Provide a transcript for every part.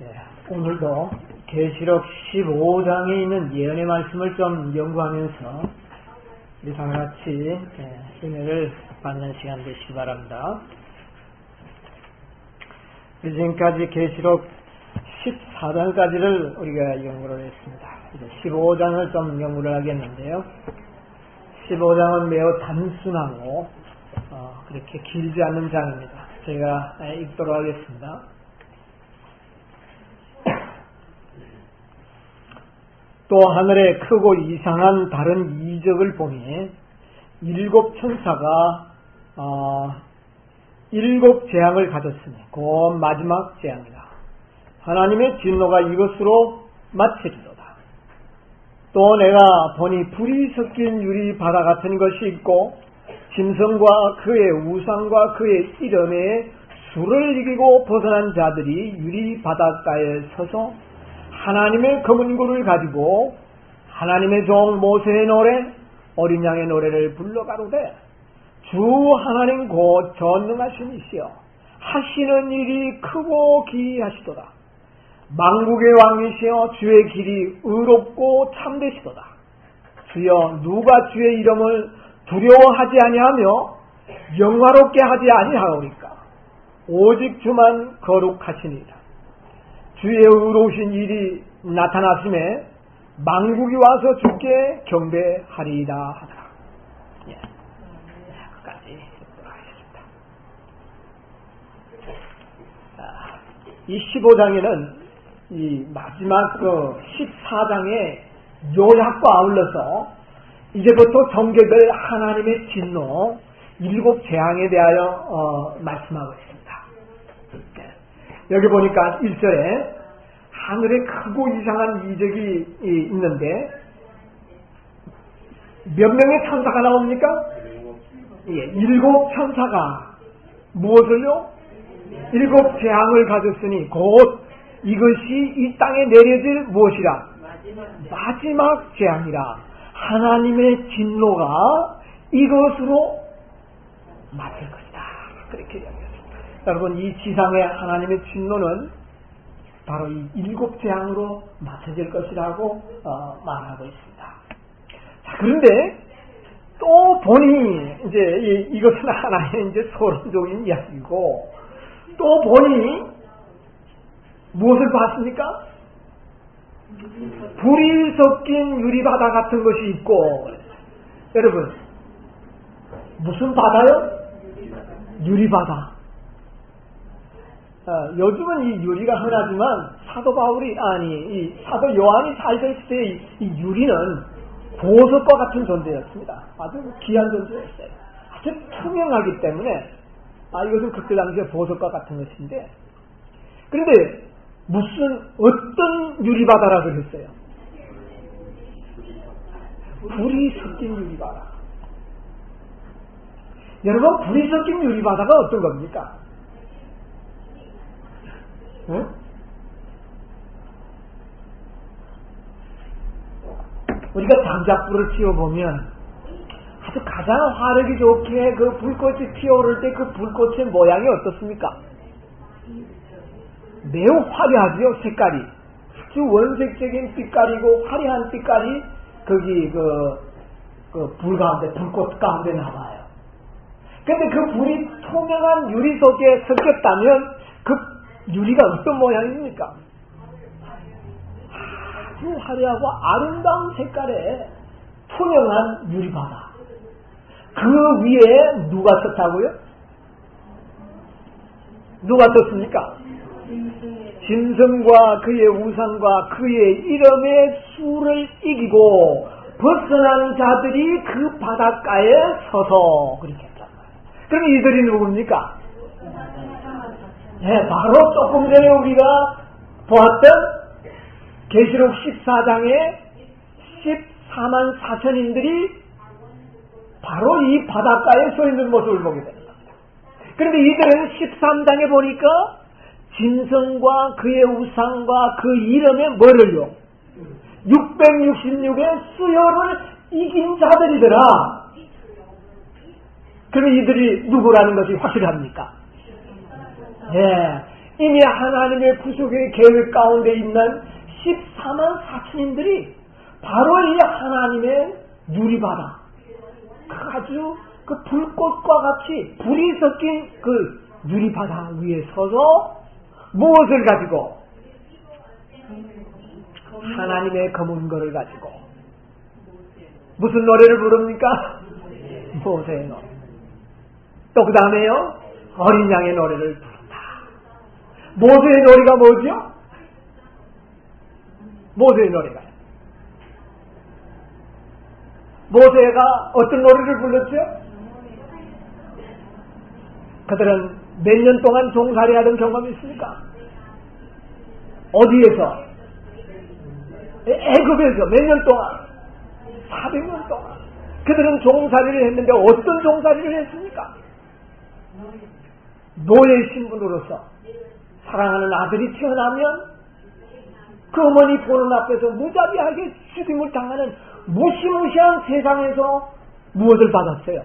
오늘도 계시록 15장에 있는 예언의 말씀을 좀 연구하면서 우리 다 같이 은혜를 받는 시간 되시기 바랍니다. 지금까지 계시록 14장까지를 우리가 연구를 했습니다. 이제 15장을 좀 연구를 하겠는데요. 15장은 매우 단순하고 그렇게 길지 않는 장입니다. 제가 읽도록 하겠습니다. 또 하늘에 크고 이상한 다른 이적을 보니 일곱 천사가 일곱 재앙을 가졌으니 곧 마지막 재앙이다. 하나님의 진노가 이것으로 마치리로다. 또 내가 보니 불이 섞인 유리 바다 같은 것이 있고 짐승과 그의 우상과 그의 이름에 수를 이기고 벗어난 자들이 유리 바닷가에 서서 하나님의 검은 굴을 가지고 하나님의 종 모세의 노래 어린 양의 노래를 불러 가로되 주 하나님 곧 전능하신 이시여 하시는 일이 크고 기이하시도다. 만국의 왕이시여 주의 길이 의롭고 참되시도다. 주여 누가 주의 이름을 두려워하지 아니하며 영화롭게 하지 아니하오리까. 오직 주만 거룩하시니이다. 주의 의로우신 일이 나타났음에 만국이 와서 주께 경배하리이다 하더라. 여기까지 읽도록 하겠습니다. 이 15장에는 이 마지막 14장의 요약과 아울러서 이제부터 전개될 하나님의 진노 일곱 재앙에 대하여 말씀하고 있습니다. 여기 보니까 1절에 하늘에 크고 이상한 이적이 있는데 몇 명의 천사가 나옵니까? 일곱 천사가 무엇을요? 일곱 재앙을 가졌으니 곧 이것이 이 땅에 내려질 무엇이라? 마지막 재앙이라. 하나님의 진노가 이것으로 마칠 것이다. 그렇게 이야기합니다. 여러분, 이 지상의 하나님의 진노는 바로 이 일곱 재앙으로 맞춰질 것이라고 말하고 있습니다. 자, 그런데 또 보니 이제 이것은 하나의 이제 소론적인 이야기고 또 보니 무엇을 봤습니까? 불이 섞인 유리바다 같은 것이 있고, 여러분 무슨 바다요? 유리바다. 요즘은 이 유리가 흔하지만 사도 바울이 이 사도 요한이 살던 시대의 이 유리는 보석과 같은 존재였습니다. 아주 귀한 존재였어요. 아주 투명하기 때문에 이것은 그때 당시에 보석과 같은 것인데, 그런데 어떤 유리바다라 그랬어요? 불이 섞인 유리바다. 여러분, 불이 섞인 유리바다가 어떤 겁니까? 응? 우리가 장작불을 피워보면 아주 가장 화력이 좋게 그 불꽃이 피어오를 때 그 불꽃의 모양이 어떻습니까? 매우 화려하죠, 색깔이. 아주 원색적인 빛깔이고 화려한 빛깔이 거기 불 가운데, 불꽃 가운데 나와요. 근데 그 불이 투명한 유리 속에 섞였다면 그 유리가 어떤 모양입니까? 아주 화려하고 아름다운 색깔의 투명한 유리바다. 그 위에 누가 섰다고요? 누가 섰습니까? 짐승과 그의 우상과 그의 이름의 수를 이기고 벗어난 자들이 그 바닷가에 서서 그렇게 했단 말이에요. 그럼 이들이 누굽니까? 바로 조금 전에 우리가 보았던 계시록 14장의 14만 4천인들이 바로 이 바닷가에 서 있는 모습을 보게 되는 겁니다. 그런데 이들은 13장에 보니까 짐승과 그의 우상과 그 이름의 뭐를요? 666의 수요를 이긴 자들이더라. 그러면 이들이 누구라는 것이 확실합니까? 이미 하나님의 구속의 계획 가운데 있는 14만 4천인들이 바로 이 하나님의 유리바다, 아주 그 불꽃과 같이 불이 섞인 그 유리바다 위에 서서 무엇을 가지고? 하나님의 검은거를 가지고 무슨 노래를 부릅니까? 모세의 노래. 또 그 다음에요, 어린 양의 노래를 부른다. 모세의 노래가 뭐죠? 모세의 노래가, 모세가 어떤 노래를 불렀죠? 그들은 몇 년 동안 종살이 하던 경험이 있습니까? 어디에서? 애굽에서 몇 년 동안? 400년 동안. 그들은 종살이를 했는데 어떤 종살이를 했습니까? 노예 신분으로서 사랑하는 아들이 태어나면 그 어머니 보는 앞에서 무자비하게 죽임을 당하는 무시무시한 세상에서 무엇을 받았어요?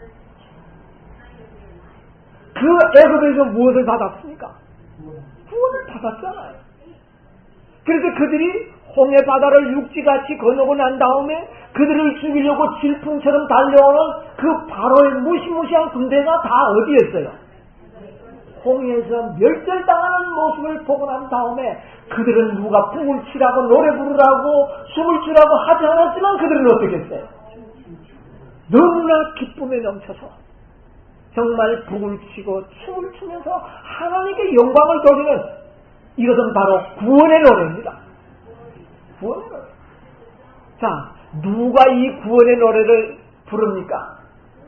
그 애굽에서 무엇을 받았습니까? 구원을 받았잖아요. 그래서 그들이 홍해 바다를 육지같이 건너고 난 다음에 그들을 죽이려고 질풍처럼 달려오는 그 바로의 무시무시한 군대가 다 어디에 있어요? 홍해에서 멸절당하는 모습을 보고 난 다음에 그들은 누가 북을 치라고 노래 부르라고 춤을 추라고 하지 않았지만 그들은 어떻게 했어요? 너무나 기쁨에 넘쳐서 정말 북을 치고 춤을 추면서 하나님께 영광을 돌리는, 이것은 바로 구원의 노래입니다. 구원의 노래. 자, 누가 이 구원의 노래를 부릅니까?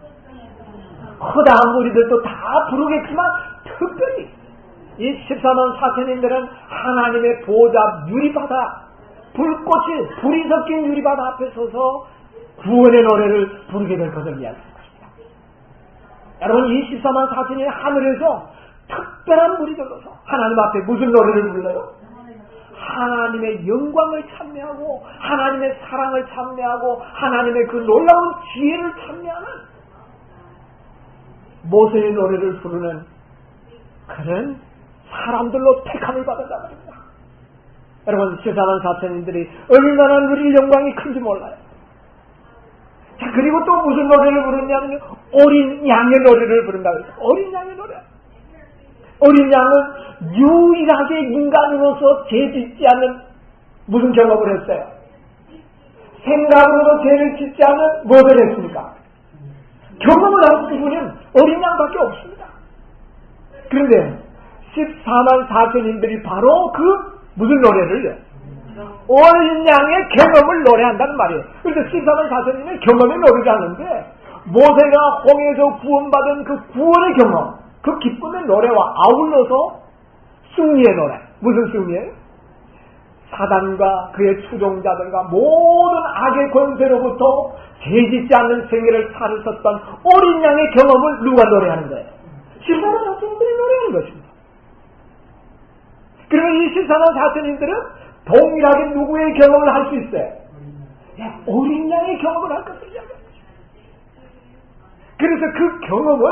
허다한 무리들도 다 부르겠지만 특별히 이 14만 4천인들은 하나님의 보좌 유리바다, 불이 섞인 유리바다 앞에 서서 구원의 노래를 부르게 될 것을 이야기합니다. 여러분, 이 14만 4천이 하늘에서 특별한 무리들로서 하나님 앞에 무슨 노래를 불러요? 하나님의 영광을 찬미하고 하나님의 사랑을 찬미하고 하나님의 그 놀라운 지혜를 찬미하는 모세의 노래를 부르는 그런 사람들로 택함을 받았다 말입니다. 여러분, 14만 4천인들이 얼마나 누릴 영광이 큰지 몰라요. 자, 그리고 또 무슨 노래를 부르냐면 어린 양의 노래를 부른다고 해서, 어린 양의 노래. 어린 양은 유일하게 인간으로서 죄 짓지 않는 무슨 경험을 했어요? 생각으로 죄를 짓지 않는 무엇을 했습니까? 경험을 할 부분은 어린 양밖에 없습니다. 그런데 14만 4천인들이 바로 그 무슨 노래를 어린 양의 경험을 노래한다는 말이에요. 그래서 14만 4천인은 경험의 노래를 하는데 모세가 홍해에서 구원받은 그 구원의 경험, 그 기쁨의 노래와 아울러서 승리의 노래. 무슨 승리예요? 사단과 그의 추종자들과 모든 악의 권세로부터 죄짓지 않는 생애를 살을 섰던 어린 양의 경험을 누가 노래하는 거예요? 14만 4천인들이 노래하는 것입니다. 그러면 이 14만 4천인들은 동일하게 누구의 경험을 할 수 있어요? 어린 양의 경험을 할 것을 이야기합니다. 그래서 그 경험은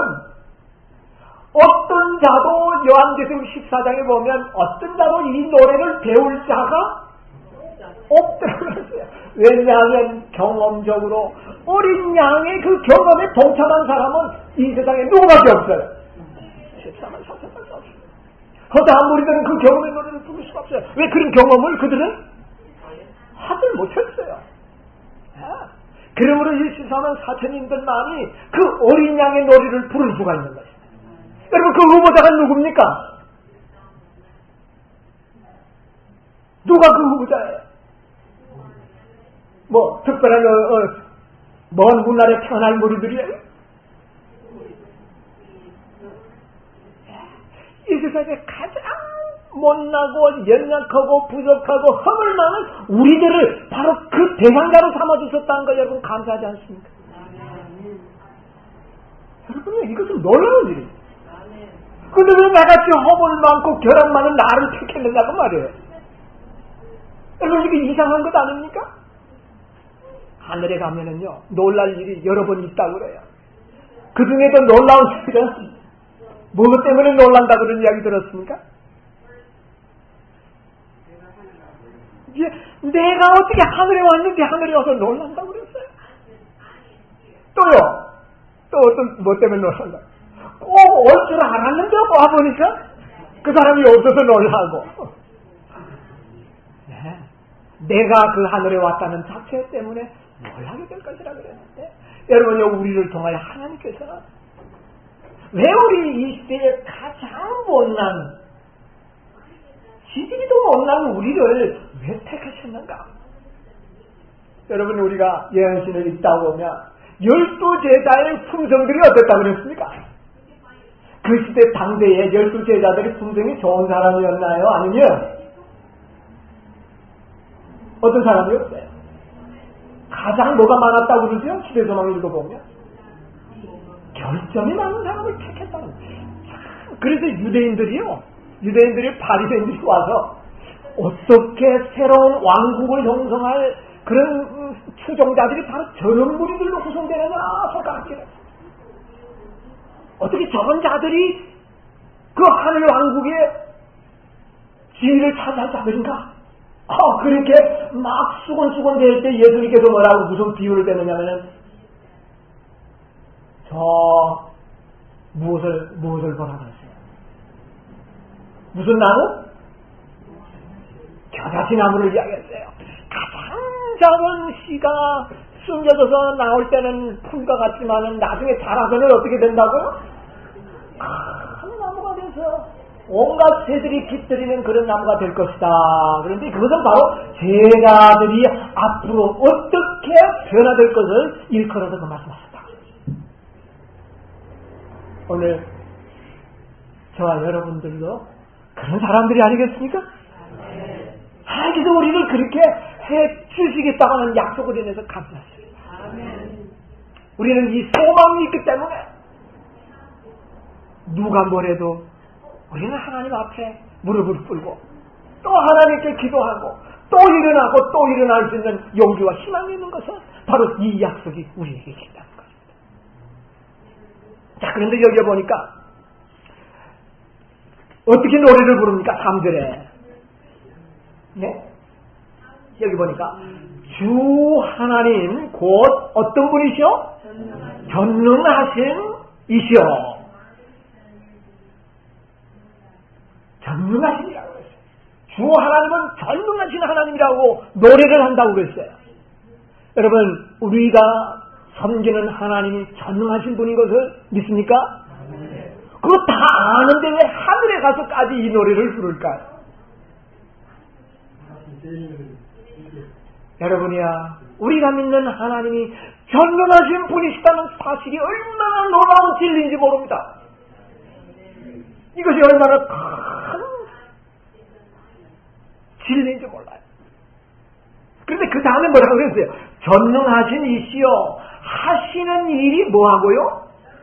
어떤 자도 요한계시록 14장에 보면 어떤 자도 이 노래를 배울 자가 없다고 했어요. 왜냐하면 경험적으로 어린 양의 그 경험에 동참한 사람은 이 세상에 누구밖에 없어요. 14만 4천밖에 없어요. 허다한 무리들은 그 경험의 노래를 부를 수가 없어요. 왜? 그런 경험을 그들은 하질 못했어요. 그러므로 이 14만 4천인들만이 그 어린 양의 노래를 부를 수가 있는 것입니다. 여러분, 그 후보자가 누굽니까? 누가 그 후보자예요? 뭐 특별한 먼 훗날에 태어날 무리들이에요? 이 세상에 가장 못나고 연약하고 부족하고 허물 많은 우리들을 바로 그 대상자로 삼아주셨다는 거 여러분 감사하지 않습니까? 여러분, 이것은 놀라운 일입니다. 근데 왜 나같이 허물 많고 결함 많은 나를 택했느냐고 말이에요. 여러분, 이게 이상한 것 아닙니까? 하늘에 가면은요, 놀랄 일이 여러 번 있다고 그래요. 그 중에도 놀라운 일은 무엇 때문에 놀란다 그런 이야기 들었습니까? 내가 어떻게 하늘에 왔는데 하늘에 와서 놀란다고 그랬어요. 또요. 또 어떤 뭐 때문에 놀란다. 꼭 올 줄 알았는데 와보니까 그 사람이 없어서 놀라고. 네. 내가 그 하늘에 왔다는 자체 때문에 놀라게 될 것이라 그랬는데, 여러분요, 우리를 통하여 하나님께서는 왜 우리 이 시대에 가장 못난, 지지리도 못난 우리를 왜 택하셨는가? 여러분, 우리가 예언신을 읽다 보면 12제자의 품성들이 어땠다고 그랬습니까? 그 시대 당대에 12제자들의 품성이 좋은 사람이었나요? 아니면 어떤 사람이었어요? 가장 뭐가 많았다고 그러세요? 시대조망 읽어보면 결점이 많은 사람을 택했다는 거예요. 그래서 유대인들이 바리새인들이 와서 어떻게 새로운 왕국을 형성할 그런 추종자들이 바로 저런 무리들로 구성되느냐 손가락질을. 어떻게 저런 자들이 그 하늘 왕국의 지위를 차지할 자들인가? 그렇게 막 수곤수곤 될 때 예수님께서 뭐라고 무슨 비유를 대느냐면은 무엇을 보라고 했어요? 무슨 나무? 겨자씨 나무를 이야기했어요. 가장 작은 씨가 숨겨져서 나올 때는 풀과 같지만은 나중에 자라서는 어떻게 된다고요? 큰 나무가 돼서 온갖 새들이 깃들이는 그런 나무가 될 것이다. 그런데 그것은 바로 제자들이 앞으로 어떻게 변화될 것을 일컬어서 그 말씀하셨다. 오늘 저와 여러분들도 그런 사람들이 아니겠습니까? 하나님께서 우리를 그렇게 해 주시겠다고 하는 약속을 인해서 감사하십니다. 우리는 이 소망이 있기 때문에 누가 뭐래도 우리는 하나님 앞에 무릎을 꿇고 또 하나님께 기도하고 또 일어나고 또 일어날 수 있는 용기와 희망이 있는 것은 바로 이 약속이 우리에게 있다는 것입니다. 자, 그런데 여기 보니까 어떻게 노래를 부릅니까? 3절에. 네? 여기 보니까 주 하나님 곧 어떤 분이시오? 전능하신 이시오. 전능하신이라고 했어요. 주 하나님은 전능하신 하나님이라고 노래를 한다고 그랬어요. 여러분, 우리가 섬기는 하나님이 전능하신 분인 것을 믿습니까? 그거 다 아는데 왜 하늘에 가서까지 이 노래를 부를까요? 여러분이야, 우리가 믿는 하나님이 전능하신 분이시다는 사실이 얼마나 놀라운 진리인지 모릅니다. 이것이 얼마나 큰 진리인지 몰라요. 그런데 그 다음에 뭐라고 그랬어요? 전능하신 이시여 하시는 일이 뭐하고요?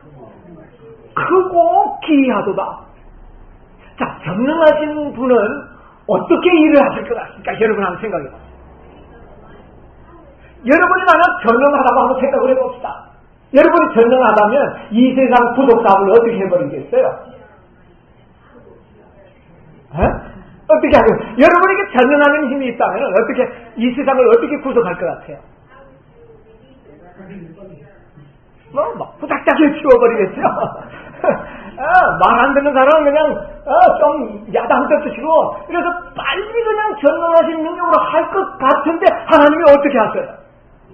크고 기이하도다. 자, 전능하신 분은 어떻게 일을 하실 것 같습니까? 여러분 한번 생각해보세요. 여러분이 만약 전능하다고 한번 생각을 해봅시다. 여러분이 전능하다면 이 세상 부족사업을 어떻게 해버리겠어요? 어떻게 하면 여러분에게 전능하는 힘이 있다면 어떻게 이 세상을 어떻게 구속할 것 같아요? 막 후닥닥을 치워버리겠죠. 말 안 듣는 사람은 그냥 좀 야단떠치고 그래서 빨리 그냥 전능하신 능력으로 할 것 같은데 하나님이 어떻게 하세요?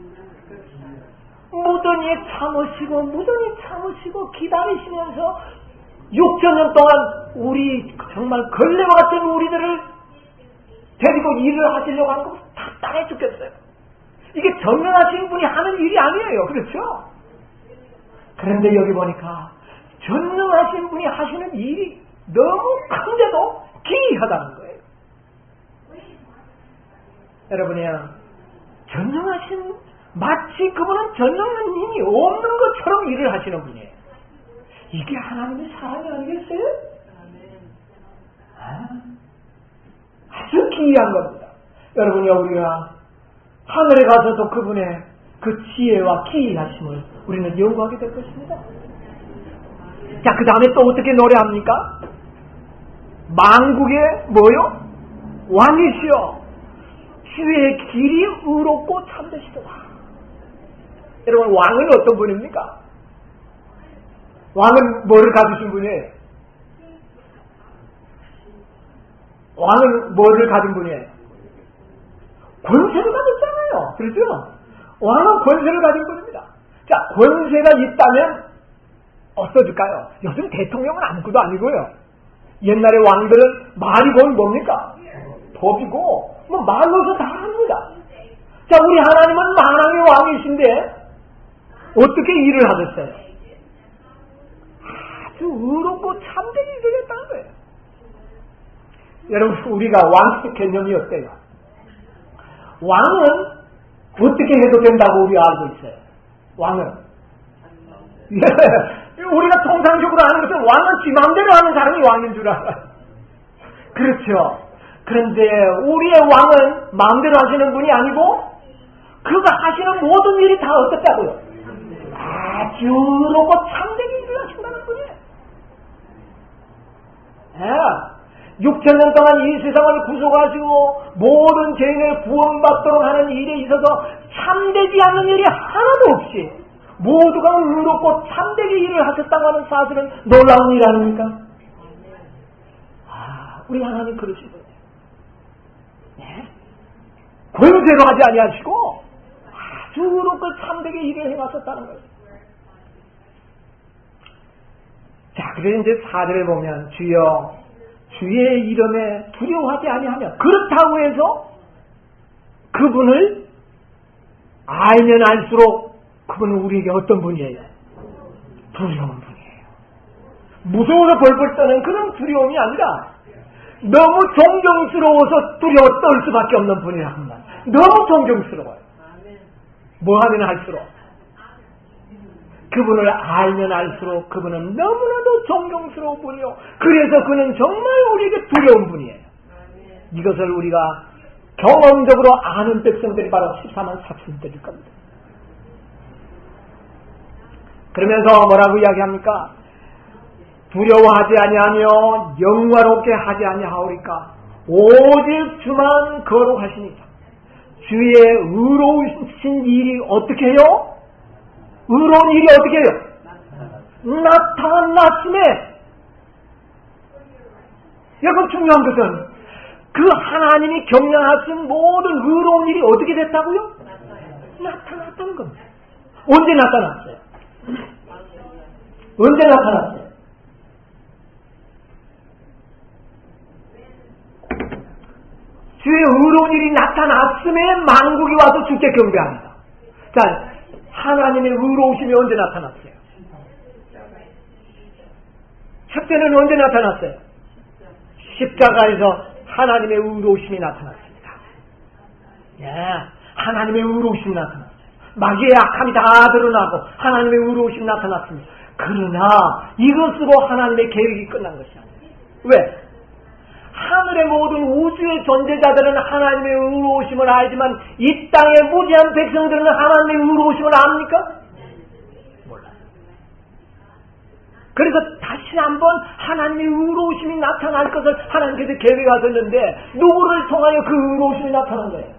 무던히 참으시고 기다리시면서 6천년 동안 우리 정말 걸레와 같은 우리들을 데리고 일을 하시려고 하는 거 답답해 죽겠어요. 이게 전능하신 분이 하는 일이 아니에요. 그렇죠? 그런데 여기 보니까 전능하신 분이 하시는 일이 너무 큰데도 기이하다는 거예요. 여러분이야, 전능하신, 마치 그분은 전능한 힘이 없는 것처럼 일을 하시는 분이에요. 이게 하나님의 사랑이 아니겠어요? 아주 기이한 겁니다. 여러분이야, 우리가 하늘에 가서도 그분의 그 지혜와 기이하심을 우리는 연구하게 될 것입니다. 자, 그 다음에 또 어떻게 노래합니까? 만국의 뭐요? 왕이시여 주의 길이 의롭고 참되시도다. 여러분, 왕은 어떤 분입니까? 왕은 뭐를 가지신 분이에요? 왕은 뭐를 가진 분이에요? 권세를 가졌잖아요. 그렇죠? 왕은 권세를 가진 분입니다. 자, 권세가 있다면 어떠줄까요? 요즘 대통령은 아무것도 아니고요. 옛날에 왕들은 말이 곧 뭡니까? 법이고 뭐 말로서 다 합니다. 자, 우리 하나님은 만왕의 왕이신데 어떻게 일을 하셨어요? 아주 의롭고 참된 일을 했다는 거예요. 여러분, 우리가 왕의 개념이 어때요? 왕은 어떻게 해도 된다고 우리가 알고 있어요. 왕은 우리가 통상적으로 아는 것은 왕은 지 마음대로 하는 사람이 왕인 줄 알아요. 그렇죠. 그런데 우리의 왕은 마음대로 하시는 분이 아니고 그가 하시는 모든 일이 다 어떻다고요? 아주 의롭고 참된 일을 하신다는 분이에요. 6,000년 동안 이 세상을 구속하시고 모든 죄인을 구원받도록 하는 일에 있어서 참되지 않는 일이 하나도 없이 모두가 의롭고 참되게 일을 하셨다고 하는 사실은 놀라운 일 아닙니까? 우리 하나님 그러신 분이에요. 네? 권세로 하지 아니하시고 아주 의롭고 참되게 일을 해가셨다는 거예요. 자, 그래서 이제 4절에 보면 주여 주의 이름에 두려워하지 아니하며, 그렇다고 해서 그분을 알면 알수록 그분은 우리에게 어떤 분이에요? 두려운 분이에요. 무서워서 벌벌 떠는 그런 두려움이 아니라 너무 존경스러워서 두려워 떨 수밖에 없는 분이란 말. 너무 존경스러워요. 뭐 하면 할수록. 그분을 알면 알수록 그분은 너무나도 존경스러운 분이요. 그래서 그는 정말 우리에게 두려운 분이에요. 이것을 우리가 경험적으로 아는 백성들이 바로 14만 4천들일 겁니다. 그러면서 뭐라고 이야기합니까? 두려워하지 아니하며 영화롭게 하지 아니하오리까 오직 주만 거룩하시니까. 주의 의로우신 일이 어떻게 해요? 의로운 일이 어떻게 해요? 나타났음에. 여러분, 중요한 것은 그 하나님이 경영하신 모든 의로운 일이 어떻게 됐다고요? 나타났다는 겁니다. 언제 나타났어요? 언제 나타났어요? 주의 의로운 일이 나타났음에 만국이 와서 주께 경배합니다. 자, 하나님의 의로우심이 언제 나타났어요? 첫째는 언제 나타났어요? 십자가에서 하나님의 의로우심이 나타났습니다. 예, 하나님의 의로우심이 나타났어요. 마귀의 악함이 다 드러나고 하나님의 의로우심이 나타났습니다. 그러나 이것으로 하나님의 계획이 끝난 것이 아니에요. 왜? 하늘의 모든 우주의 존재자들은 하나님의 의로우심을 알지만 이 땅의 무지한 백성들은 하나님의 의로우심을 압니까? 몰라요. 그래서 다시 한번 하나님의 의로우심이 나타날 것을 하나님께서 계획하셨는데 누구를 통하여 그 의로우심이 나타난 거예요?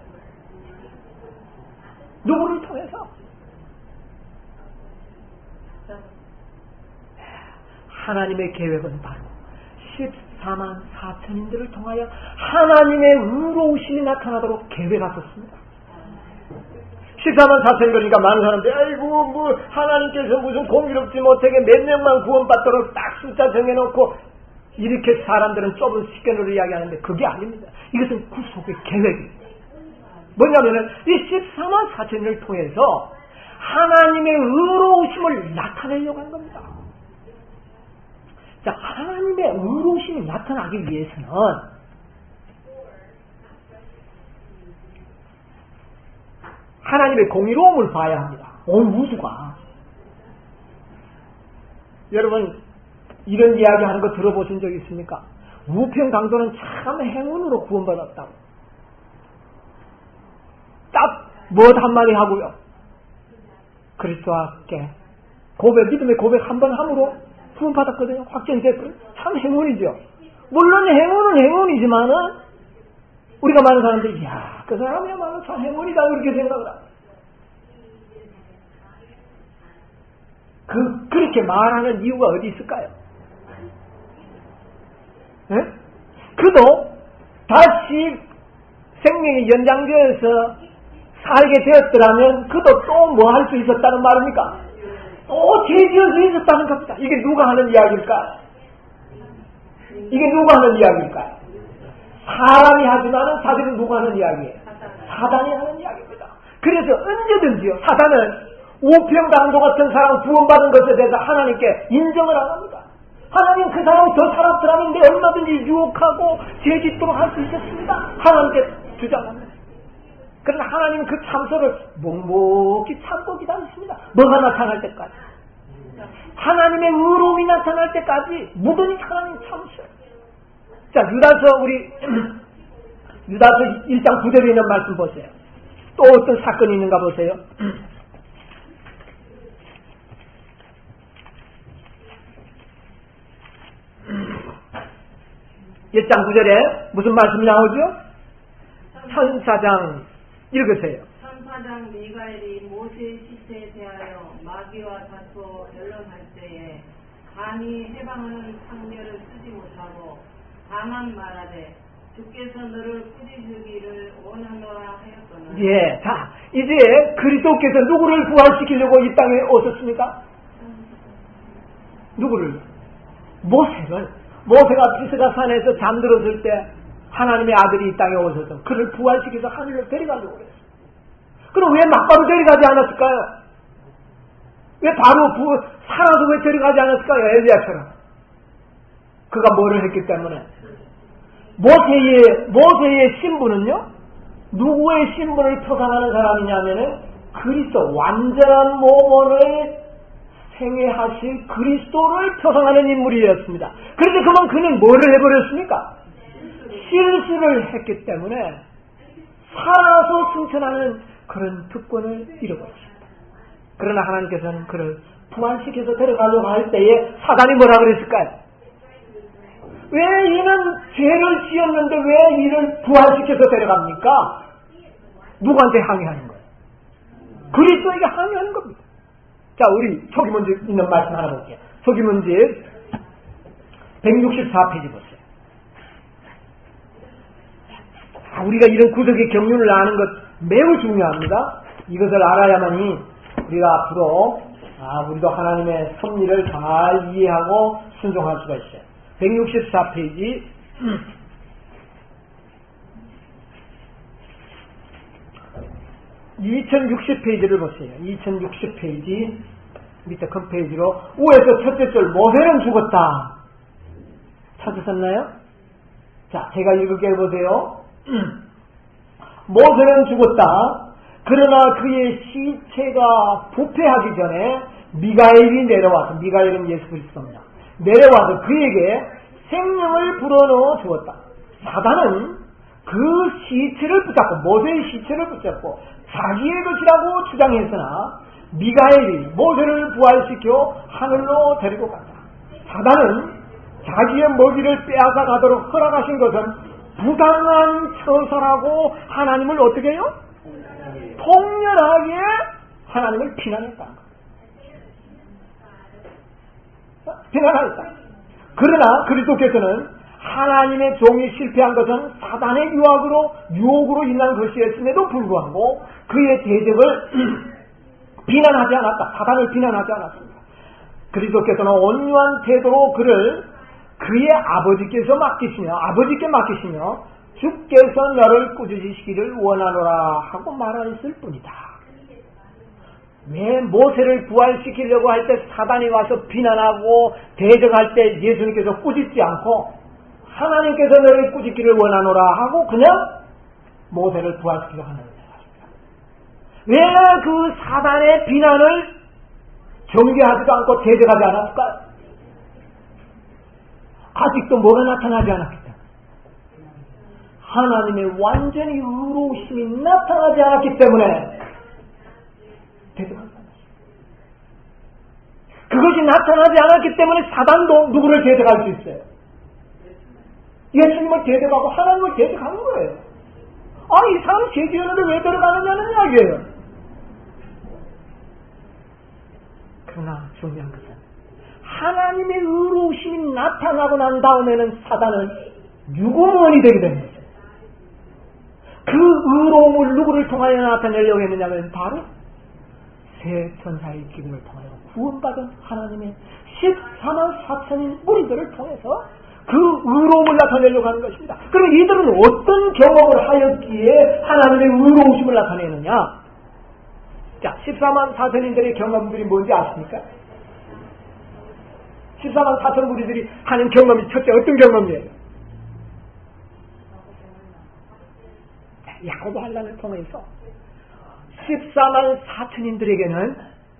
누구를 통해서? 하나님의 계획은 바로 14만 4천인들을 통하여 하나님의 의로우심이 나타나도록 계획하셨습니다. 14만 4천 그러니까 많은 사람들이 아이고 뭐 하나님께서 무슨 공의롭지 못하게 몇 명만 구원받도록 딱 숫자 정해놓고 이렇게 사람들은 좁은 시간으로 이야기하는데 그게 아닙니다. 이것은 구속의 계획입니다. 뭐냐면은 이 14만 4천을 통해서 하나님의 의로우심을 나타내려고 한 겁니다. 자, 하나님의 의로우심이 나타나기 위해서는 하나님의 공의로움을 봐야 합니다. 온 우주가. 여러분, 이런 이야기 하는 거 들어보신 적 있습니까? 우평강도는 참 행운으로 구원받았다고. 딱 뭐 한마디 하고요. 그리스도와 함께 믿음의 고백 한 번 함으로 구원받았거든요. 확정됐거든요. 참 행운이죠. 물론 행운은 행운이지만은 우리가 많은 사람들이 야, 그 사람이야말로 참 행운이다 그렇게 생각을 합니다. 그렇게 말하는 이유가 어디 있을까요? 네? 그도 다시 생명이 연장되어서 살게 되었더라면 그도 또 뭐 할 수 있었다는 말입니까? 또 죄지을 수 있었다는 겁니다. 이게 누가 하는 이야기일까요? 이게 누가 하는 이야기일까요? 사람이 하지만은 사실은 누가 하는 이야기예요? 사단이 하는 이야기입니다. 그래서 언제든지요, 사단은 우평강도 같은 사람 구원받은 것에 대해서 하나님께 인정을 안 합니다. 하나님 그 사람이 더 살았 사람인데 얼마든지 유혹하고 죄짓도록 할 수 있었습니다. 하나님께 주장합니다. 그러나 하나님은 그 참소를 묵묵히 참고 기다리십니다. 뭐가 나타날 때까지. 하나님의 의로움이 나타날 때까지 무던히 하나님 참으셔요. 자, 유다서 1장 9절에 있는 말씀 보세요. 또 어떤 사건이 있는가 보세요. 1장 9절에 무슨 말씀이 나오죠? 천사장 읽으세요. 천사장 미가엘이 모세의 시체에 대하여 마귀와 다투어 변론할 때에 감히 해방하는 창녀를 쓰지 못하고 다만 말하되 주께서 너를 꾸짖으기를 원하노라 하였거늘. 예, 자 이제 그리스도께서 누구를 부활시키려고 이 땅에 오셨습니까? 누구를? 모세가 피스가 산에서 잠들었을 때 하나님의 아들이 이 땅에 오셔서 그를 부활시켜서 하늘로 데려가려고 그랬어요. 그럼 왜 막바로 데려가지 않았을까요? 왜 바로 살아서 왜 데려가지 않았을까요? 엘리야처럼. 그가 뭐를 했기 때문에. 모세의 신분은요, 누구의 신분을 표상하는 사람이냐면은 그리스도, 완전한 모범을 생애하실 그리스도를 표상하는 인물이었습니다. 그런데 그는 뭐를 해버렸습니까? 실수를 했기 때문에 살아서 승천하는 그런 특권을 잃어버렸습니다. 그러나 하나님께서는 그를 부활시켜서 데려가려고 할 때에 사단이 뭐라 그랬을까요? 왜 이는 죄를 지었는데 왜 이를 부활시켜서 데려갑니까? 누구한테 항의하는 거예요? 그리스도에게 항의하는 겁니다. 자, 우리 소기문집 있는 말씀 하나 볼게요. 소기문집 164페이지 보세요. 우리가 이런 구속의 경륜을 아는 것 매우 중요합니다. 이것을 알아야만이 우리가 앞으로 우리도 하나님의 섭리를 잘 이해하고 순종할 수가 있어요. 164페이지 2060페이지를 보세요. 2060페이지 밑에 큰 페이지로 우에서 첫째 줄 모세는 죽었다. 찾으셨나요? 자, 제가 읽을게 해보세요. 모세는 죽었다. 그러나 그의 시체가 부패하기 전에 미가엘이 내려와서, 미가엘은 예수 그리스도입니다. 내려와서 그에게 생명을 불어넣어 주었다. 사단은 그 시체를 붙잡고, 모세의 시체를 붙잡고 자기의 것이라고 주장했으나 미가엘이 모세를 부활시켜 하늘로 데리고 간다. 사단은 자기의 먹이를 빼앗아 가도록 허락하신 것은 부당한 처사라고 하나님을 어떻게 해요? 통렬하게 하나님을 비난했다는 거예요. 비난하였다. 그러나 그리스도께서는 하나님의 종이 실패한 것은 사단의 유혹으로 인한 것이었음에도 불구하고 그의 대적을 비난하지 않았다. 사단을 비난하지 않았습니다. 그리스도께서는 온유한 태도로 그를 그의 아버지께 맡기시며 주께서 너를 꾸짖으시기를 원하노라 하고 말하였을 뿐이다. 왜 모세를 부활시키려고 할 때 사단이 와서 비난하고 대적할 때 예수님께서 꾸짖지 않고 하나님께서 너를 꾸짖기를 원하노라 하고 그냥 모세를 부활시키려고 하는 것입니다. 왜 그 사단의 비난을 경계하지도 않고 대적하지 않았을까요? 아직도 뭐가 나타나지 않았기 때문에 하나님의 완전히 의로우심이 나타나지 않았기 때문에 대적한 것입니다. 그것이 나타나지 않았기 때문에 사단도 누구를 대적할 수 있어요? 예수님을 대적하고 하나님을 대적하는 거예요. 이 사람 죄지었는데 왜 들어가느냐는 이야기예요. 그러나 중요한 것은 하나님의 의로우심이 나타나고 난 다음에는 사단은 유구무원이 되게 됩니다. 그 의로움을 누구를 통하여 나타내려고 했느냐면 바로 새 천사의 기름을 통하여 구원받은 하나님의 14만 4천인 무리들을 통해서 그 의로움을 나타내려고 하는 것입니다. 그럼 이들은 어떤 경험을 하였기에 하나님의 의로우심을 나타내느냐? 자, 14만 4천인들의 경험들이 뭔지 아십니까? 14만 4천 무리들이 하는 경험이 첫째 어떤 경험이에요? 야고보 환란을 통해서 14만 4천인들에게는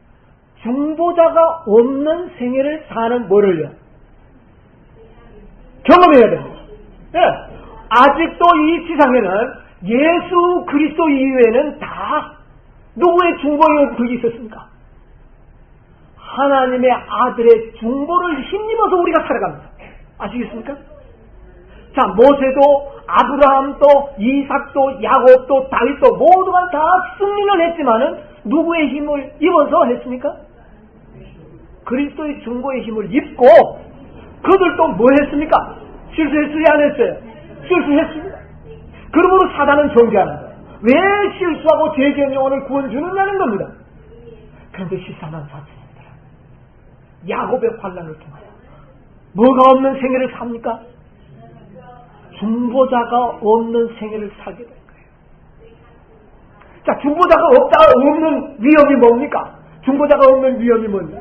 중보자가 없는 생애를 사는 뭐를요? 경험해야 됩니다. 네. 아직도 이 지상에는 예수 그리스도 이외에는 다 누구의 중보의 그게 있었습니까? 하나님의 아들의 중보를 힘입어서 우리가 살아갑니다. 아시겠습니까? 자, 모세도 아브라함도 이삭도 야곱도 다윗도 모두가 다 승리를 했지만은 누구의 힘을 입어서 했습니까? 그리스도의 중보의 힘을 입고 그들도 뭐 했습니까? 실수했어요? 안 했어요? 실수했습니다. 그러므로 사단은 정죄하는 거예요. 왜 실수하고 죄지은 영혼을 구원 주느냐는 겁니다. 그런데 14만 4천입니다. 야곱의 환란을 통하여 뭐가 없는 생애를 삽니까? 중보자가 없는 생애를 살게 된 거예요. 자, 중보자가 없는 위험이 뭡니까? 중보자가 없는 위험이 뭐냐?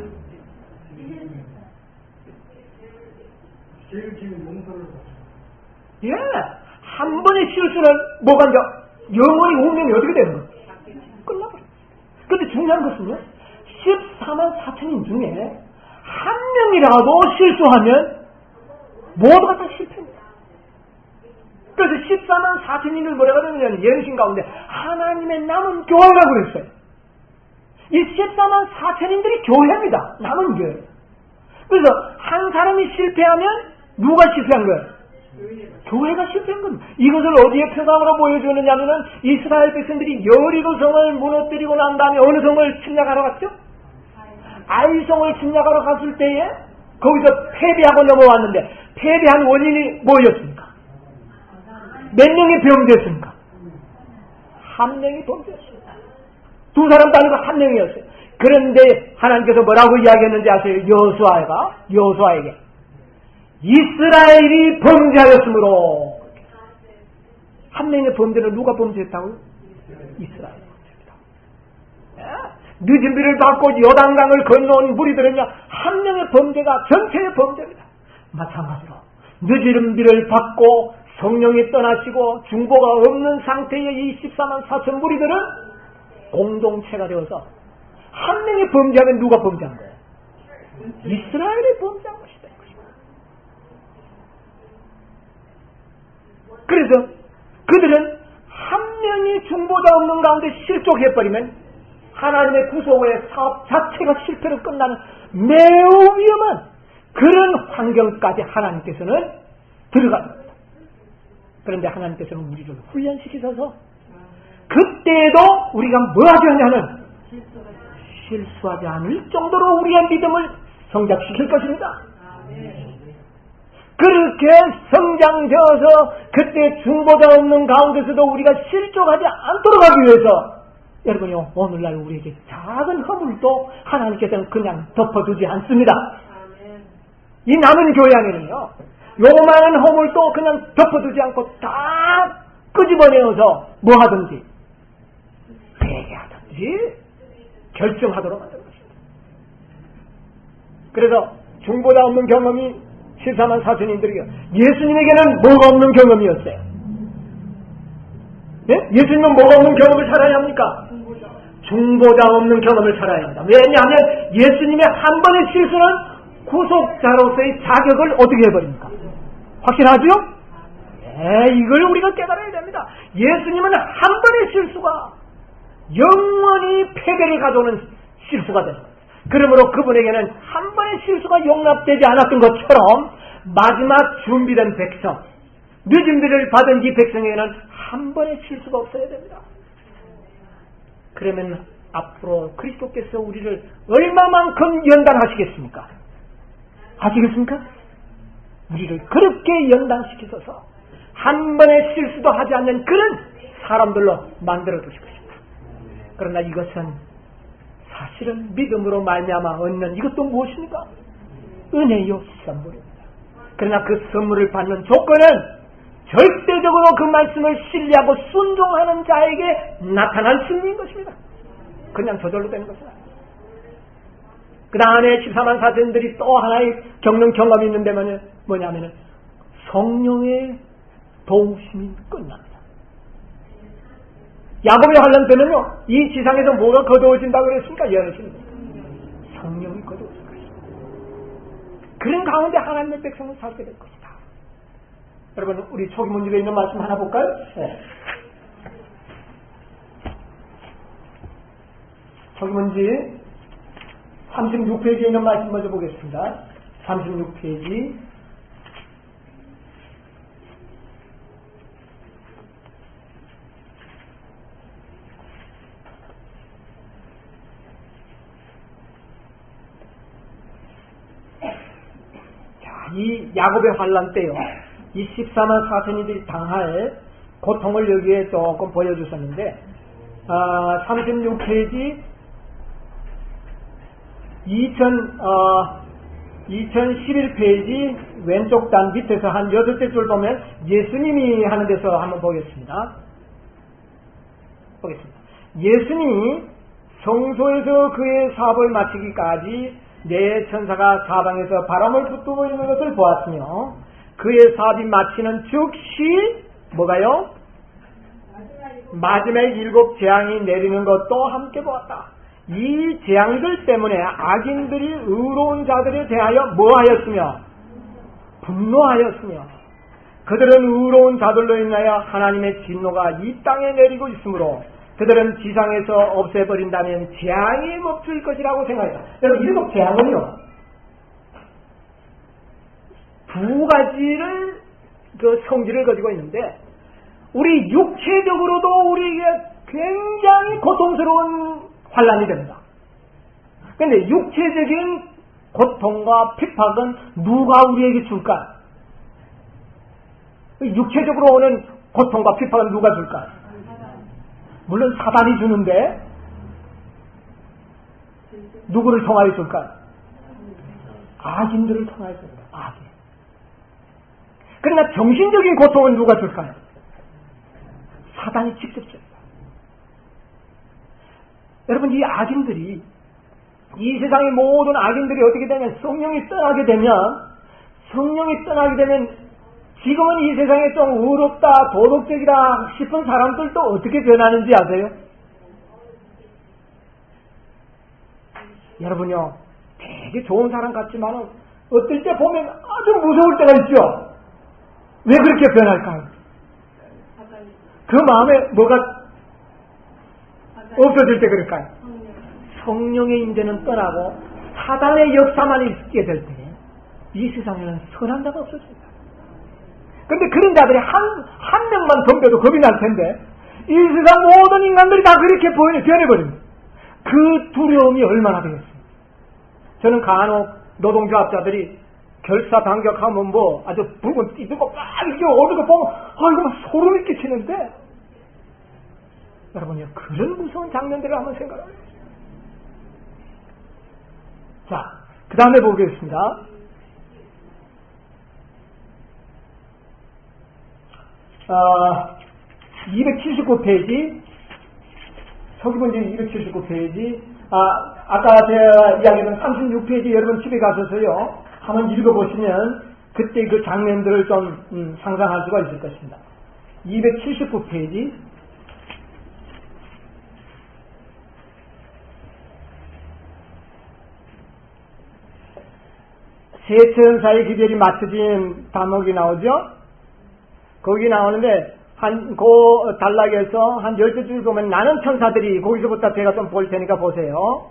예, 한 번의 실수는 뭐가 이제 영원히 운명이 어떻게 되는 거예요? 끝나버려요. 그런데 중요한 것은요, 14만 4천인 중에 한 명이라도 실수하면 모두가 다 실패입니다. 그래서 14만 4천인을 뭐라고 그러냐면 예루신 가운데 하나님의 남은 교회라고 그랬어요. 이 14만 4천인들이 교회입니다. 남은 교회. 그래서 한 사람이 실패하면 누가 실패한 거예요? 교회가 실패한 겁니다. 이것을 어디에 표상으로 보여주느냐면은 이스라엘 백성들이 여리고 성을 무너뜨리고 난 다음에 어느 성을 침략하러 갔죠? 아이성을 침략하러 갔을 때에 거기서 패배하고 넘어왔는데 패배한 원인이 뭐였습니까? 몇 명이 범죄했습니까? 한 명이 범죄했습니다. 두 사람도 아니고 한 명이었어요. 그런데 하나님께서 뭐라고 이야기했는지 아세요? 여호수아에게 이스라엘이 범죄하였으므로. 한 명의 범죄를 누가 범죄했다고요? 이스라엘이 범죄입니다. 늦은 비를 받고 요단강을 건너온 무리들은요, 한 명의 범죄가 전체의 범죄입니다. 마찬가지로 늦은 비를 받고 성령이 떠나시고 중보가 없는 상태의 이 14만 4천 무리들은 공동체가 되어서 한 명이 범죄하면 누가 범죄한 거예요? 이스라엘이 범죄한 것이다. 그래서 그들은 한 명이 중보자 없는 가운데 실족해버리면 하나님의 구속의 사업 자체가 실패로 끝나는 매우 위험한 그런 환경까지 하나님께서는 들어갑니다. 그런데 하나님께서는 우리를 훈련시키셔서 그때에도 우리가 뭐 하지 않냐면 실수하지 않을 정도로 우리의 믿음을 성장시킬 것입니다. 그렇게 성장되어서 그때 중보자 없는 가운데서도 우리가 실족하지 않도록 하기 위해서 여러분요, 오늘날 우리에게 작은 허물도 하나님께서는 그냥 덮어두지 않습니다. 이 남은 교회 안에는요, 요만한 허물도 그냥 덮어두지 않고 다 끄집어내어서 뭐 하든지 회개하든지 결정하도록 만드는 것입니다. 그래서 중보자 없는 경험이 14만 4천인들이요, 예수님에게는 뭐가 없는 경험이었어요? 예? 예수님은 뭐가 없는 경험을 살아야 합니까? 중보자 없는 경험을 살아야 합니다. 왜냐하면 예수님의 한 번의 실수는 구속자로서의 자격을 어떻게 해버립니까? 확실하죠? 네, 이걸 우리가 깨달아야 됩니다. 예수님은 한 번의 실수가 영원히 패배를 가져오는 실수가 됩니다. 그러므로 그분에게는 한 번의 실수가 용납되지 않았던 것처럼 마지막 준비된 백성, 늦은비를 받은 이 백성에게는 한 번의 실수가 없어야 됩니다. 그러면 앞으로 그리스도께서 우리를 얼마만큼 연단하시겠습니까? 하시겠습니까? 우리를 그렇게 연단시키셔서 한 번의 실수도 하지 않는 그런 사람들로 만들어 두실 것입니다. 그러나 이것은 사실은 믿음으로 말미암아 얻는 이것도 무엇입니까? 은혜요 선물입니다. 그러나 그 선물을 받는 조건은 절대적으로 그 말씀을 신뢰하고 순종하는 자에게 나타난 승리인 것입니다. 그냥 저절로 되는 것은 아닙니다. 그 다음에 14만 사도들이 또 하나의 겪는 경험이 있는데 뭐냐면은 성령의 도우심이 끝납니다. 야곱의 환란 때는요, 이 지상에서 뭐가 거두어진다고 그랬습니까? 여러분, 성령이 거두어진 것입니다. 그런 가운데 하나님의 백성은 살게 될 것이다. 여러분, 우리 초기문집에 있는 말씀 하나 볼까요? 네. 초기문집 36페이지에 있는 말씀 먼저 보겠습니다. 36페이지. 자, 이 야곱의 환란 때요, 이 14만 4천이들이 당할 고통을 여기에 조금 보여주셨는데, 36페이지 2011페이지 왼쪽 단 밑에서 한 8째 줄 보면 예수님이 하는 데서 한번 보겠습니다. 예수님이 성소에서 그의 사업을 마치기까지 네 천사가 사방에서 바람을 붙들고 있는 것을 보았으며 그의 사업이 마치는 즉시 뭐가요? 마지막 7 재앙이 내리는 것도 함께 보았다. 이 재앙들 때문에 악인들이 의로운 자들에 대하여 뭐하였으며 분노하였으며 그들은 의로운 자들로 인하여 하나님의 진노가 이 땅에 내리고 있으므로 그들은 지상에서 없애버린다면 재앙이 멈출 것이라고 생각해요. 여러분, 7 재앙은요, 두 가지를 그 성질을 가지고 있는데, 우리 육체적으로도 우리에게 굉장히 고통스러운 환란이 됩니다. 그런데 육체적인 고통과 핍박은 누가 우리에게 줄까? 육체적으로 오는 고통과 핍박은 누가 줄까? 물론 사단이 주는데 누구를 통하여 줄까? 악인들을 통하여 줍니다. 악인. 그러나 정신적인 고통은 누가 줄까요? 사단이 직접 줍니다. 여러분, 이 악인들이, 이 세상의 모든 악인들이 어떻게 되면 성령이 떠나게 되면 지금은 이 세상에 좀 의롭다, 도덕적이다 싶은 사람들도 어떻게 변하는지 아세요? 여러분요, 되게 좋은 사람 같지만 어떨 때 보면 아주 무서울 때가 있죠. 왜 그렇게 변할까요? 그 마음에 뭐가 없어질 때 그럴까요? 성령의 임재는 떠나고 사단의 역사만 있게 될 때 이 세상에는 선한 자가 없어집니다. 그런데 그런 자들이 한 명만 덤벼도 겁이 날 텐데 이 세상 모든 인간들이 다 그렇게 변해버립니다. 그 두려움이 얼마나 되겠어요? 저는 간혹 노동조합자들이 결사 반격하면 뭐 아주 붉은 띠들고 막 이렇게 오는 거 보면 이거 막 소름이 끼치는데, 여러분요, 그런 무서운 장면들을 한번 생각해보세요. 자, 그 다음에 보겠습니다. 아, 279페이지, 서기문제 279페이지, 아까 제가 이야기했던 36페이지 여러분 집에 가셔서요, 한번 읽어보시면 그때 그 장면들을 좀 상상할 수가 있을 것입니다. 279페이지, 세 천사의 기별이 맞춰진 단목이 나오죠? 거기 나오는데, 그 단락에서 한 12줄 보면 나는 천사들이, 거기서부터 제가 좀 볼 테니까 보세요.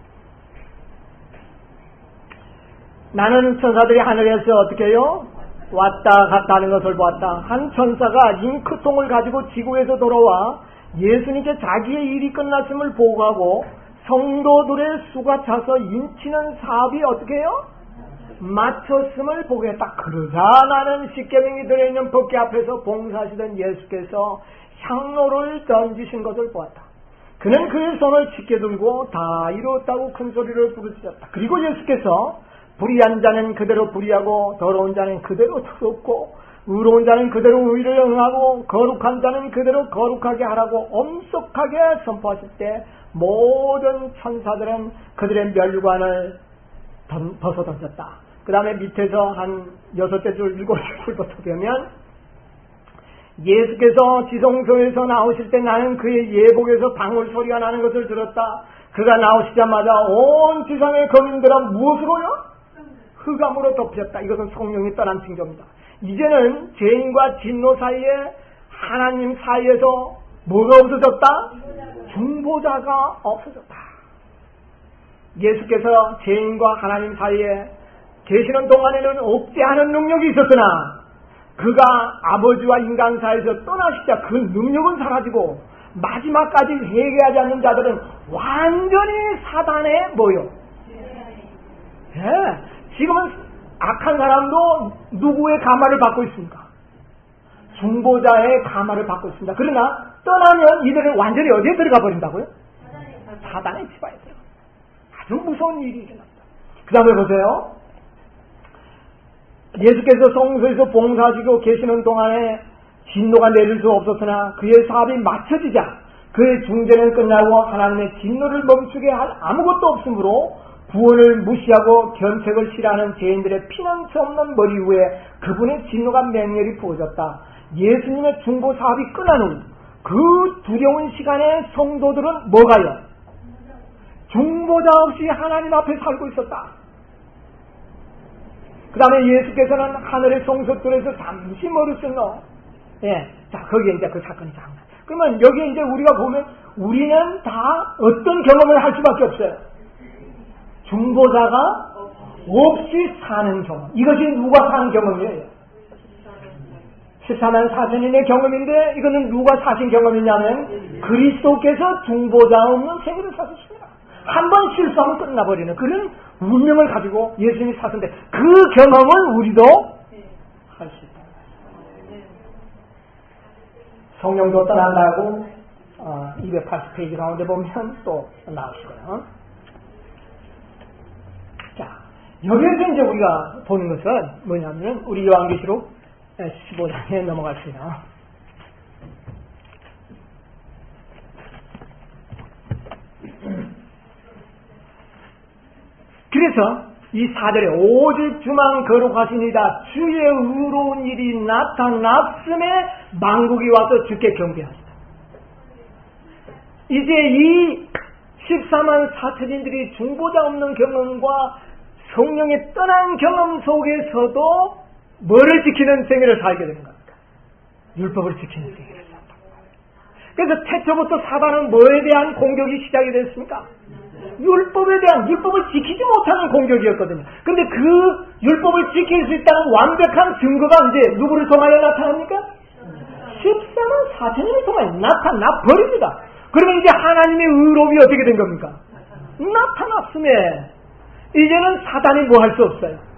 나는 천사들이 하늘에서 어떻게 해요? 왔다 갔다 하는 것을 보았다. 한 천사가 잉크통을 가지고 지구에서 돌아와 예수님께 자기의 일이 끝났음을 보고하고 성도들의 수가 차서 인치는 사업이 어떻게 해요? 마쳤음을 보게 했다. 그러자 나는 십계명이 들어있는 법궤 앞에서 봉사하시던 예수께서 향로를 던지신 것을 보았다. 그는 그의 손을 짙게 들고 다 이루었다고 큰 소리를 부르짖었다. 그리고 예수께서 불의한 자는 그대로 불의하고 더러운 자는 그대로 더럽고 의로운 자는 그대로 의를 응하고 거룩한 자는 그대로 거룩하게 하라고 엄속하게 선포하실 때 모든 천사들은 그들의 면류관을 벗어 던졌다. 그 다음에 밑에서 한 6째 줄 7째 줄부터 보면 예수께서 지성소에서 나오실 때 나는 그의 예복에서 방울 소리가 나는 것을 들었다. 그가 나오시자마자 온 지상의 거민들은 무엇으로요? 흑암으로 덮였다. 이것은 성령이 떠난 징조입니다. 이제는 죄인과 진노 사이에 하나님 사이에서 뭐가 없어졌다? 중보자가 없어졌다. 예수께서 죄인과 하나님 사이에 계시는 동안에는 없지 않은 능력이 있었으나 그가 아버지와 인간 사이에서 떠나시자 그 능력은 사라지고 마지막까지 회개하지 않는 자들은 완전히 사단에 모여. 예. 지금은 악한 사람도 누구의 가마를 받고 있습니까? 중보자의 가마를 받고 있습니다. 그러나 떠나면 이들은 완전히 어디에 들어가 버린다고요? 사단의 지파에 들어가. 아주 무서운 일이 일어납니다. 그 다음에 보세요. 예수께서 성소에서 봉사하시고 계시는 동안에 진노가 내릴 수 없었으나 그의 사업이 마쳐지자 그의 중재는 끝나고 하나님의 진노를 멈추게 할 아무것도 없으므로 구원을 무시하고 견책을 싫어하는 죄인들의 피난처 없는 머리 위에 그분의 진노가 맹렬히 부어졌다. 예수님의 중보 사업이 끝난 후 그 두려운 시간에 성도들은 뭐가요? 중보자 없이 하나님 앞에 살고 있었다. 그 다음에 예수께서는 하늘의 성소들에서 잠시 머리씀로 자, 거기에 이제 그 사건이 장난. 그러면 여기에 이제 우리가 보면 우리는 다 어떤 경험을 할 수밖에 없어요. 중보자가 없이 사는 경험. 이것이 누가 사는 경험이에요? 14만 4천인의 경험인데 이거는 누가 사신 경험이냐면 그리스도께서 중보자 없는 생애를 사셨습니다. 한 번 실수하면 끝나버리는 그런 운명을 가지고 예수님이 사셨는데 그 경험을 우리도 할 수 있다. 성령도 떠난다고 280페이지 가운데 보면 또 나오시고요. 자, 여기에서 이제 우리가 보는 것은 뭐냐면 우리 요한계시록 15장에 넘어갔습니다. 그래서 이 4절에 오직 주만 거룩하시니라 주의 의로운 일이 나타났음에 만국이 와서 주께 경배하시다. 이제 이 14만 4천인들이 중보자 없는 경험과 성령의 떠난 경험 속에서도 뭐를 지키는 생애를 살게 되는 겁니까? 율법을 지키는 생애를 살다. 그래서 태초부터 사단은 뭐에 대한 공격이 시작이 됐습니까? 율법에 대한, 율법을 지키지 못하는 공격이었거든요. 근데 그 율법을 지킬 수 있다는 완벽한 증거가 이제 누구를 통하여 나타납니까? 14만 4천인을 통하여 나타나 버립니다. 그러면 이제 하나님의 의로움이 어떻게 된 겁니까? 나타났음에 이제는 사단이 뭐 할 수 없어요.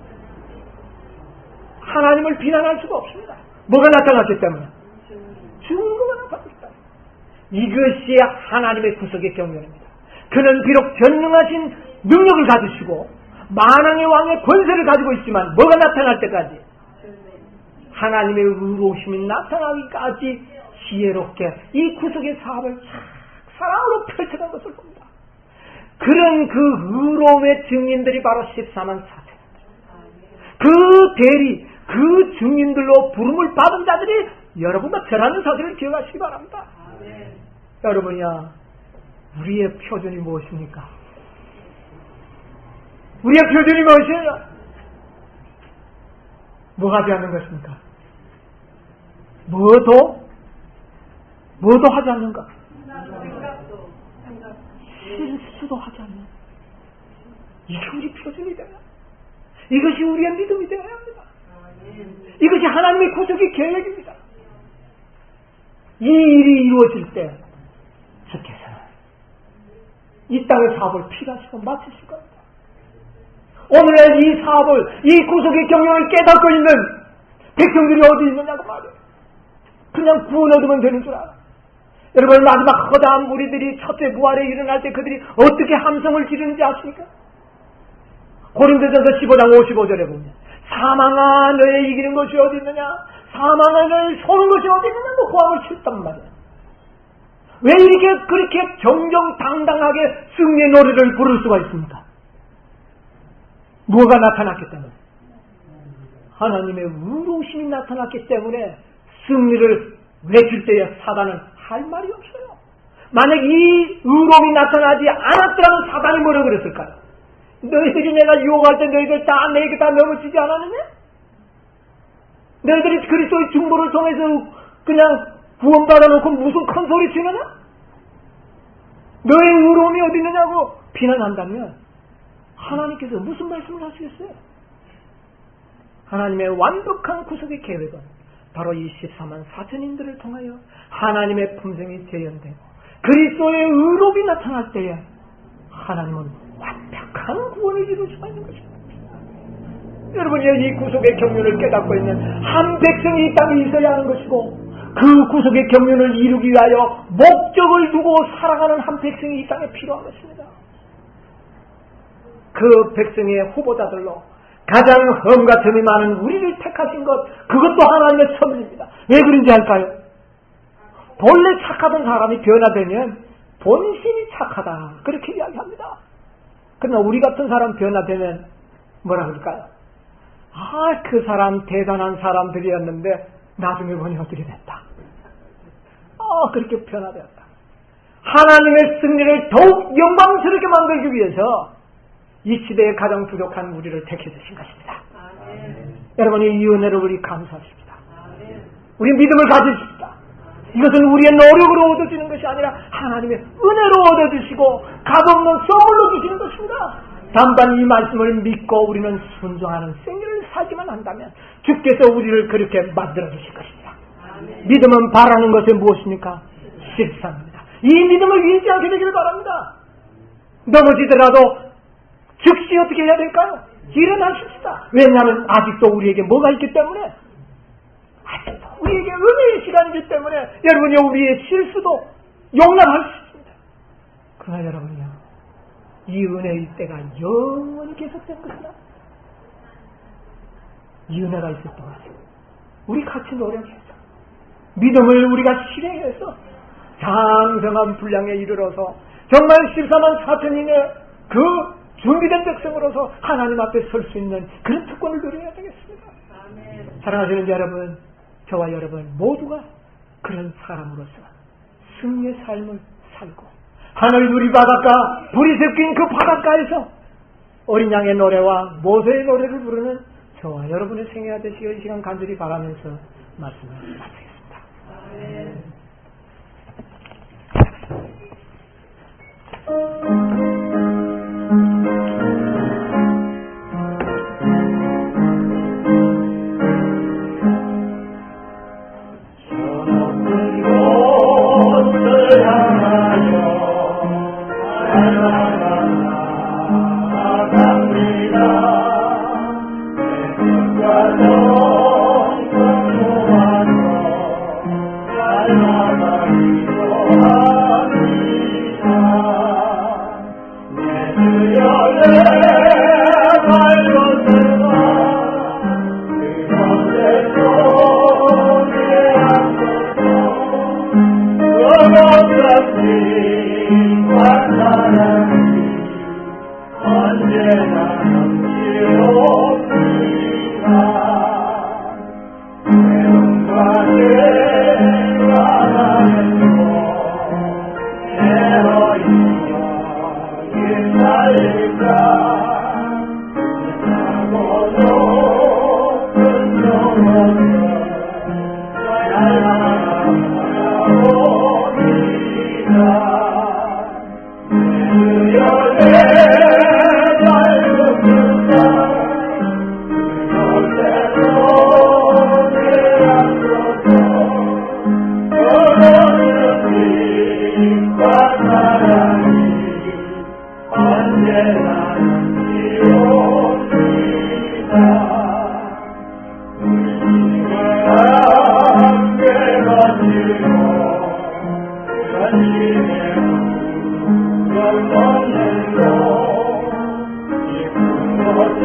하나님을 비난할 수가 없습니다. 뭐가 나타났기 때문에? 증거가 나타났기 때문에. 이것이 하나님의 구속의 경륜입니다. 그는 비록 전능하신 능력을 가지시고 만왕의 왕의 권세를 가지고 있지만 뭐가 나타날 때까지? 하나님의 의로우심이 나타나기까지 지혜롭게 이 구속의 사업을 사랑으로 펼쳐간 것을 봅니다. 그런 그 의로움의 증인들이 바로 14만 4천. 그 대리, 그 증인들로 부름을 받은 자들이 여러분과 저라는 사실을 기억하시기 바랍니다. 여러분이야, 우리의 표준이 무엇입니까? 우리의 표준이 무엇이에요? 뭐 하지 않는 것입니까? 뭐도 하지 않는가? 실수도 하지 않는. 이게 우리 표준이 되어야 합니다. 이것이 우리의 믿음이 되어야 합니다. 이것이 하나님의 구속의 계획입니다. 이 일이 이루어질 때 주께서는 이 땅의 사업을 필요하시고 마치실 겁니다. 오늘날 이 사업을, 이 구속의 경륜을 깨닫고 있는 백성들이 어디 있느냐고 말이에요. 그냥 구원 얻으면 되는 줄 알아. 여러분, 마지막 허다한 무리들이 첫째 부활에 일어날 때 그들이 어떻게 함성을 지르는지 아십니까? 고린도전서 15장 55절에 보면 사망아 너의 이기는 것이 어디 있느냐, 사망아 너의 소는 것이 어디 있느냐고 고함을 쳤단 말이야. 왜 이렇게 그렇게 정정당당하게 승리의 노래를 부를 수가 있습니까? 뭐가 나타났기 때문에, 하나님의 의로우심이 나타났기 때문에 승리를 외칠 때에 사단은 할 말이 없어요. 만약 이 의로움이 나타나지 않았더라면 사단이 뭐라고 그랬을까요? 너희들이 내가 유혹할 때 너희들 다 내게 다 넘어지지 않았느냐? 너희들이 그리스도의 중보를 통해서 그냥 구원받아놓고 무슨 큰 소리 치느냐? 너의 의로움이 어디 있느냐고 비난한다면 하나님께서 무슨 말씀을 하시겠어요? 하나님의 완벽한 구속의 계획은 바로 이 14만 4천인들을 통하여 하나님의 품성이 재현되고 그리스도의 의로움이 나타날 때에 하나님은 완벽한 구원을 이룰 수가 있는 것입니다. 여러분이 이 구속의 경륜을 깨닫고 있는 한 백성이 이 땅에 있어야 하는 것이고, 그 구속의 경륜을 이루기 위하여 목적을 두고 살아가는 한 백성이 이 땅에 필요한 것입니다. 그 백성의 후보자들로 가장 험과 점이 많은 우리를 택하신 것, 그것도 하나님의 선물입니다. 왜 그런지 알까요? 본래 착하던 사람이 변화되면 본심이 착하다, 그렇게 이야기합니다. 그러나 우리 같은 사람 변화되면 뭐라 그럴까요? 아, 그 사람 대단한 사람들이었는데 나중에 보니 어떻게 됐다. 그렇게 변화되었다. 하나님의 승리를 더욱 영광스럽게 만들기 위해서 이 시대에 가장 부족한 우리를 택해주신 것입니다. 아멘. 여러분, 이 은혜를 우리 감사하십니다. 아멘. 우리 믿음을 가지십시다. 이것은 우리의 노력으로 얻어지는 것이 아니라 하나님의 은혜로 얻어주시고 값없는 선물로 주시는 것입니다. 단단 이 말씀을 믿고 우리는 순종하는 생애를 살기만 한다면 주께서 우리를 그렇게 만들어 주실 것입니다. 아멘. 믿음은 바라는 것이 무엇입니까? 실상입니다. 이 믿음을 잃지 않게 되기를 바랍니다. 넘어지더라도 즉시 어떻게 해야 될까요? 일어나십시다. 왜냐하면 아직도 우리에게 뭐가 있기 때문에, 아직도 우리에게 은혜의 시간이기 때문에 여러분이 우리의 실수도 용납할 수 있습니다. 그러나 여러분이요, 이 은혜의 때가 영원히 계속될 것이다. 이 은혜가 있을 동안 우리 같이 노력해서 믿음을 우리가 실행해서 장성한 분량에 이르러서 정말 14만 4천인의 그 준비된 백성으로서 하나님 앞에 설 수 있는 그런 특권을 누려야 되겠습니다. 아멘. 사랑하시는 여러분, 저와 여러분 모두가 그런 사람으로서 승리의 삶을 살고 하늘 누리 바닷가, 불이 섞인 그 바닷가에서 어린 양의 노래와 모세의 노래를 부르는 저와 여러분의 생애가 되시길 이 시간 간절히 바라면서 말씀을 마치겠습니다. 아멘.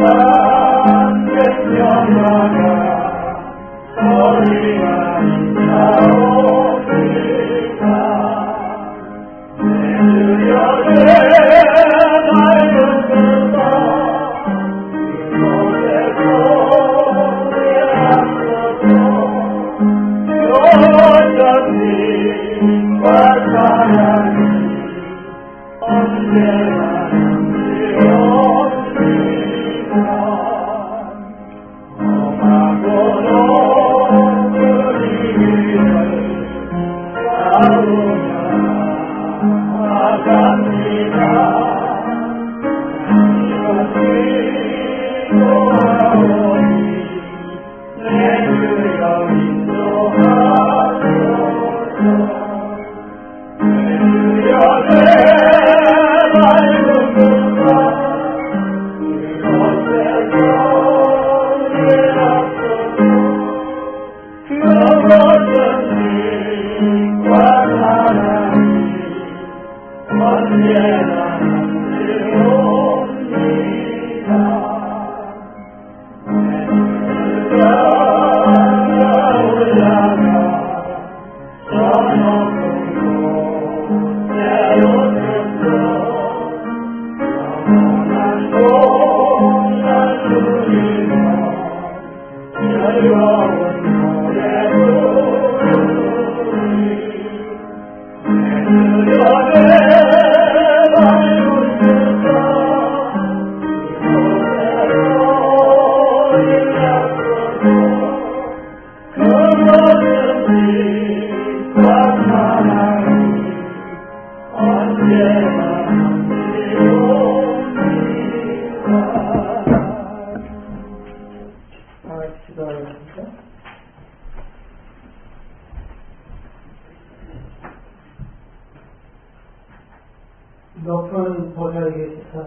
높은 보좌에 계셔서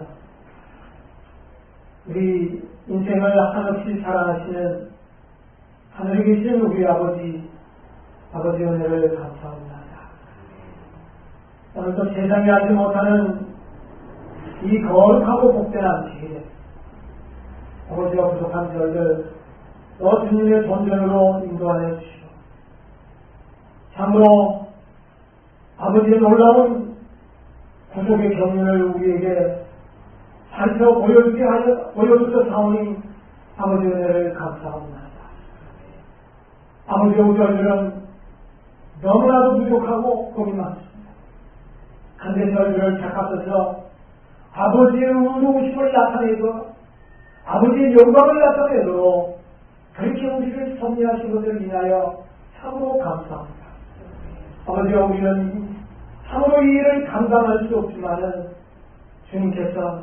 우리 인생을 한없이 사랑하시는 하늘에 계신 우리 아버지 은혜를 감사합니다. 오늘도 세상에 알지 못하는 이 거룩하고 복된 안식일에 아버지와 부족한 저희를 또 주님의 존전으로 인도하여 주시고 참으로 아버지의 놀라운 구속의 경륜을 우리에게 살펴 보여주셔 사오니 아버지 은혜를 감사합니다. 아버지 우리 저희들은 너무나도 부족하고 겁이 많습니다. 근데 저희들을 착각해서 아버지의 의로우심을 나타내고 아버지의 영광을 나타내도록 그렇게 우리를 섭리하신 것을 인하여 참으로 감사합니다. 아버지와 우리는 참으로 이 일을 감당할 수 없지만은 주님께서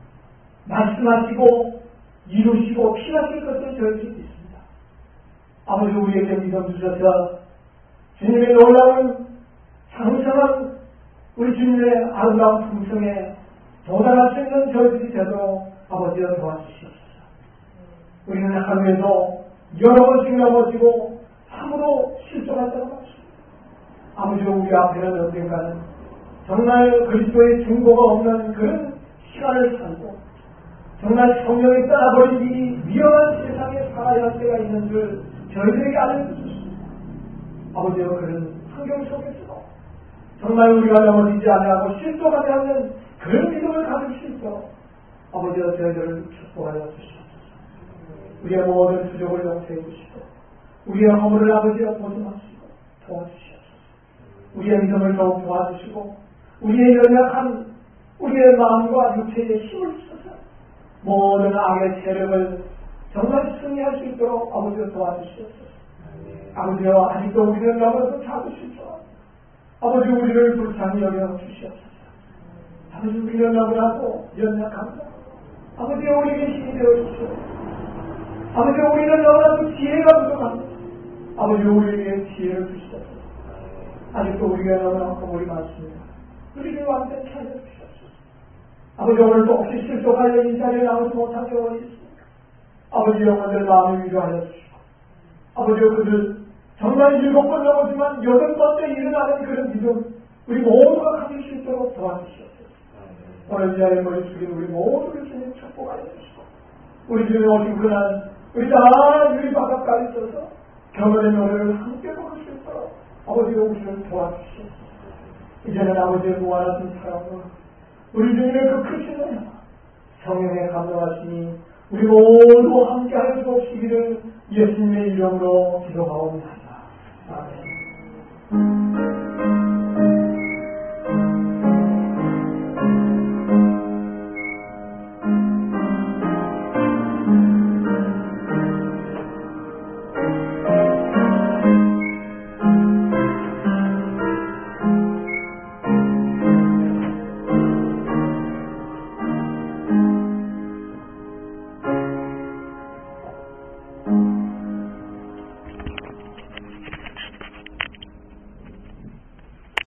말씀하시고 이루시고 피하실 것을 저희들이 믿습니다. 아버지 우리에게 믿음 주셔서 주님의 놀라운 장성한 우리 주님의 아름다운 품성에 도달할 수 있는 저희들이 되도록 아버지여 도와주시옵소서. 우리는 하루에도 여러 번씩 넘어지고 참으로 실족한다고 하십니다. 아버지여 우리 앞에는 언젠가는 정말 그리스도의 중보가 없는 그런 시간을 살고 정말 성령이 떠나버린 이 위험한 세상에 살아야 할 때가 있는 줄 저희들에게 알려주셨습니다. 아버지여 그런 환경 속에서 정말 우리가 넘어지지 아니하고 실족하지 않는 그런 믿음을 가질 수 있도록 아버지여 저희들을 축복하여 주시옵소서. 우리의 모든 부족을 용서해 주시고 우리의 허물을 아버지여 보증하시고 도와주시옵소서. 우리의 믿음을 더욱 도와주시고 우리의 연약한 우리의 마음과 육체의 힘을 주셔서 모든 악의 세력을 정말 승리할 수 있도록 아버지여 도와주시옵소서. 아버지여 아직도 우리를 넘어서 잡으실 줄 아버지 우리를 불쌍히 여겨 주시옵소서. 아버지 우리를 너무나도 연약합니다. 아버지 우리에게 힘이 되어 주시옵소서. 아버지 우리는 너무나도 지혜가 부족합니다. 아버지 우리에게 지혜를 주시옵소서. 아직도 우리가 너무나 허물이 많습니다. 우리를 완전히 살려주시옵소서. 아버지 오늘도 혹시 실족하여 이 자리에 나오지 못하게 원하십니까? 아버지 영혼들 마음을 위로하여 주시고 아버지 그들 정말 7번 넘어지만 8번째 일어나는 그런 믿음 우리 모두가 가질 수 있도록 도와주시옵소서. 오늘 이 자리에 머리 숙인 우리 모두를 주님 축복하여 주시고 우리 주님의 오신 그날 우리 다 유리 바깥까지 있어서 경건의 노래를 함께 부를 수 있도록 아버지가 우리를 도와주시옵소서. 이제는 아버지의 무한하신 사랑과 우리 주님의 그 크신 은혜와 성령의 감동하심이 우리 모두 함께하여 주옵시기를 예수님의 이름으로 기도하옵나이다. 아멘.